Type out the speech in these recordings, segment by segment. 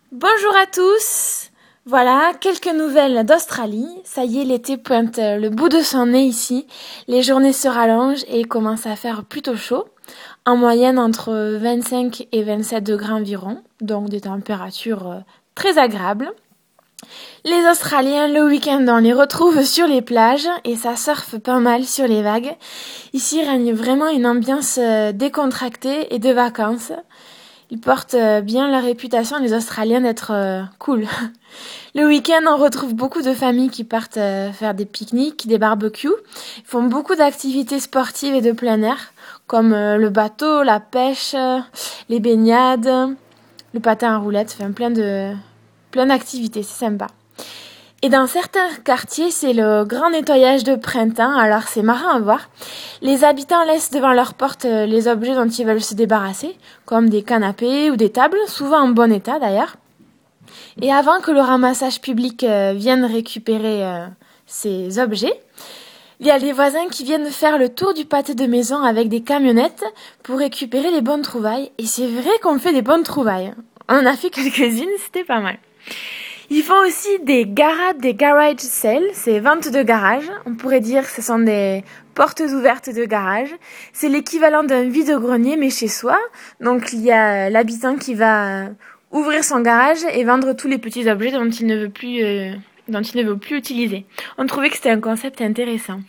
Bonjour à tous. Voilà, quelques nouvelles d'Australie. Ça y est, l'été pointe le bout de son nez ici. Les journées se rallongent et il commence à faire plutôt chaud. En moyenne entre 25 et 27 degrés environ. Donc des températures très agréables. Les Australiens, le week-end, on les retrouve sur les plages et ça surfe pas mal sur les vagues. Ici règne vraiment une ambiance décontractée et de vacances. Ils portent bien la réputation, les Australiens, d'être cool. Le week-end, on retrouve beaucoup de familles qui partent faire des pique-niques, des barbecues. Ils font beaucoup d'activités sportives et de plein air, comme le bateau, la pêche, les baignades, le patin à roulettes, enfin plein d'activités, c'est sympa. Et dans certains quartiers, c'est le grand nettoyage de printemps, alors c'est marrant à voir. Les habitants laissent devant leur porte les objets dont ils veulent se débarrasser, comme des canapés ou des tables, souvent en bon état d'ailleurs. Et avant que le ramassage public vienne récupérer ces objets, il y a les voisins qui viennent faire le tour du pâté de maison avec des camionnettes pour récupérer les bonnes trouvailles. Et c'est vrai qu'on fait des bonnes trouvailles. On en a fait quelques-unes, c'était pas mal. Ils font aussi des garage sales, c'est vente de garage. On pourrait dire que ce sont des portes ouvertes de garage. C'est l'équivalent d'un vide-grenier mais chez soi. Donc il y a l'habitant qui va ouvrir son garage et vendre tous les petits objets dont il ne veut plus utiliser. On trouvait que c'était un concept intéressant.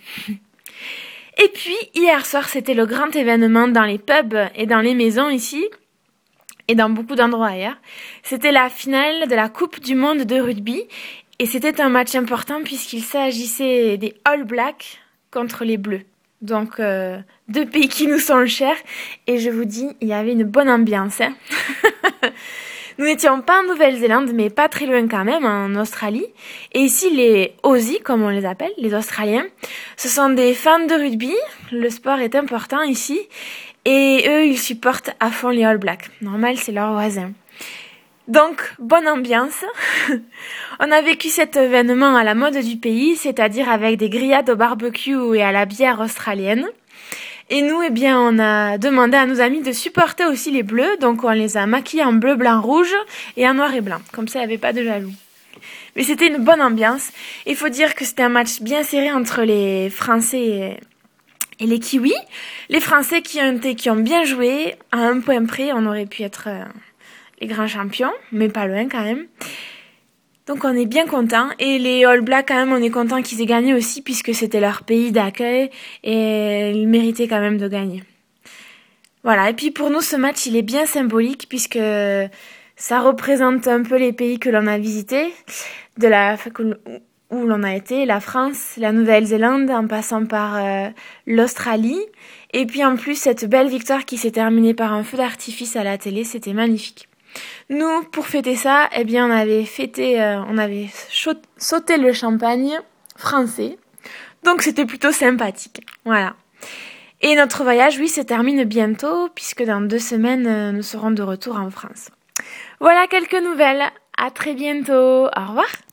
Et puis hier soir, c'était le grand événement dans les pubs et dans les maisons ici. Et dans beaucoup d'endroits ailleurs. C'était la finale de la Coupe du Monde de rugby et c'était un match important puisqu'il s'agissait des All Blacks contre les Bleus. Donc deux pays qui nous sont chers et je vous dis, il y avait une bonne ambiance. Hein. Nous n'étions pas en Nouvelle-Zélande mais pas très loin quand même, en Australie. Et ici les Aussies, comme on les appelle, les Australiens, ce sont des fans de rugby. Le sport est important ici. Et eux, ils supportent à fond les All Blacks. Normal, c'est leurs voisins. Donc, bonne ambiance. On a vécu cet événement à la mode du pays, c'est-à-dire avec des grillades au barbecue et à la bière australienne. Et nous, eh bien, on a demandé à nos amis de supporter aussi les bleus, donc on les a maquillés en bleu, blanc, rouge et en noir et blanc. Comme ça, il n'y avait pas de jaloux. Mais c'était une bonne ambiance. Il faut dire que c'était un match bien serré entre les Français et les Kiwis, les Français qui ont bien joué, à un point près, on aurait pu être les grands champions, mais pas loin quand même. Donc on est bien contents. Et les All Blacks, quand même, on est contents qu'ils aient gagné aussi, puisque c'était leur pays d'accueil, et ils méritaient quand même de gagner. Voilà, et puis pour nous, ce match, il est bien symbolique, puisque ça représente un peu les pays que l'on a visités, où l'on a été, la France, la Nouvelle-Zélande, en passant par l'Australie. Et puis en plus, cette belle victoire qui s'est terminée par un feu d'artifice à la télé, c'était magnifique. Nous, pour fêter ça, eh bien, on avait sauté le champagne français. Donc c'était plutôt sympathique. Voilà. Et notre voyage, oui, se termine bientôt, puisque dans 2 semaines, nous serons de retour en France. Voilà quelques nouvelles. À très bientôt. Au revoir.